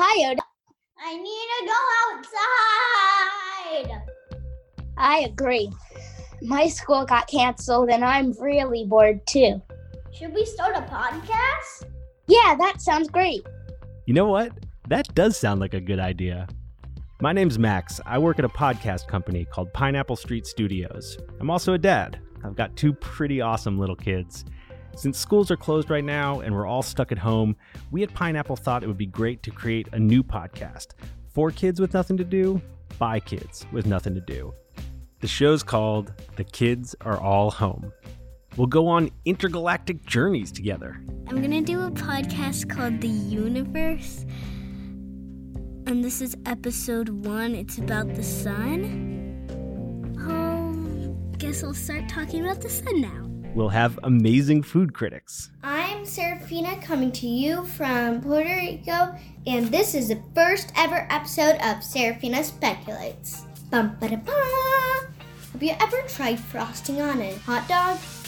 tired. I need to go outside. I agree. My school got canceled and I'm really bored too. Should we start a podcast? Yeah, that sounds great. You know what? That does sound like a good idea. My name's Max. I work at a podcast company called Pineapple Street Studios. I'm also a dad. I've got 2 pretty awesome little kids. Since schools are closed right now and we're all stuck at home, we at Pineapple thought it would be great to create a new podcast for kids with nothing to do, by kids with nothing to do. The show's called The Kids Are All Home. We'll go on intergalactic journeys together. I'm going to do a podcast called The Universe. And this is episode 1. It's about the sun. Guess I'll start talking about the sun now. We'll have amazing food critics. I'm Serafina coming to you from Puerto Rico, and this is the first ever episode of Serafina Speculates. Bum ba da ba. Have you ever tried frosting on a hot dog?